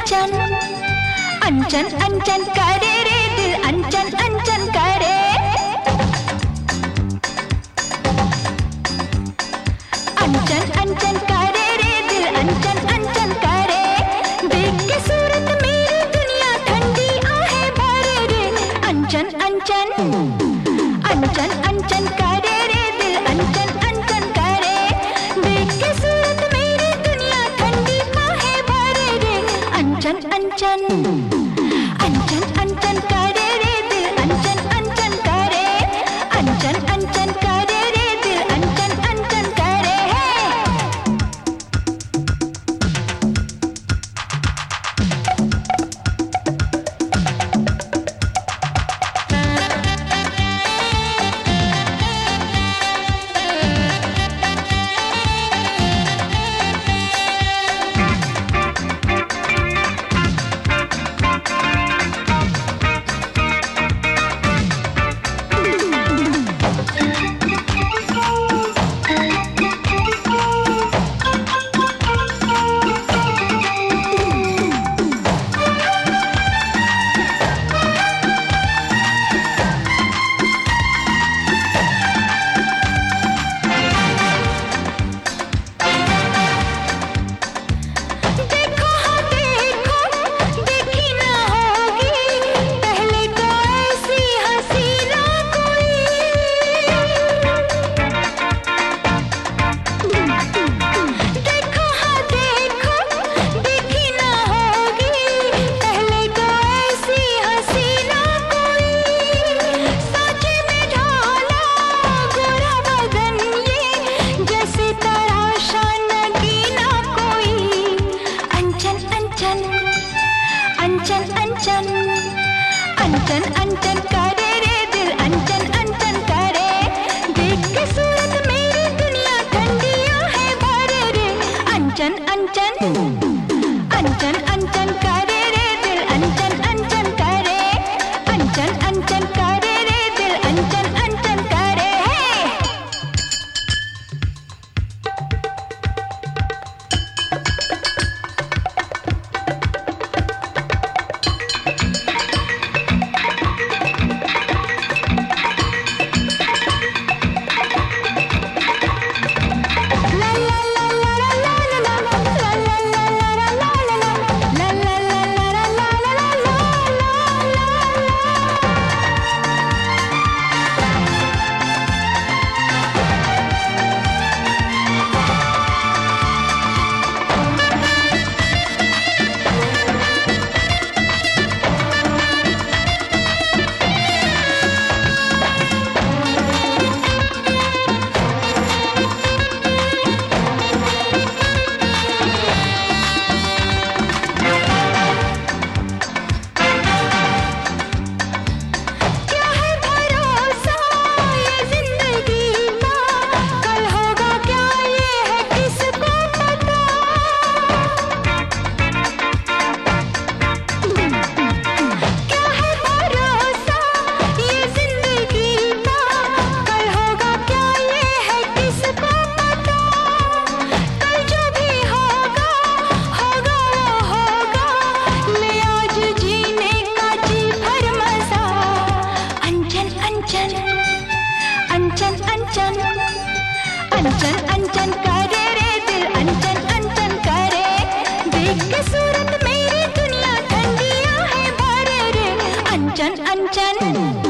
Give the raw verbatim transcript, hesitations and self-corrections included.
अंचन अंचन अंचन करे रे दिल अंचन अंचन करे। अंचन अंचन करे रे दिल अंचन अंचन करे। देख के सूरत मेरी दुनिया ठंडी आहे भरे रे। अंचन अंचन अंचन अंचन करे रे दिल अंचन अंचन करे। देख के सूरत मेरी दुनिया ठंडी आहे भरे रे। अंचन अंचन अंचन अंचन करे रे दिल अंचन अंचन करे। अंचन अंचन करे रे दिल अंचन अंचन करे। अंचन अंचन अंचन अंचन करे रे दिल अंचन अंचन करे। देख के सूरत मेरी दुनिया ठंडियां है भरे रे। अंचन अंचन अंचन अंचन करे रे दिल अंचन अंचन करे। अंचन अंचन करे रे दिल अंचन अंचन करे। अंचन अंचन अंचन अंचन करे रे दिल अंचन अंचन करे। देख के सूरत मेरी दुनिया ठंडियां है भरे रे। अंचन अंचन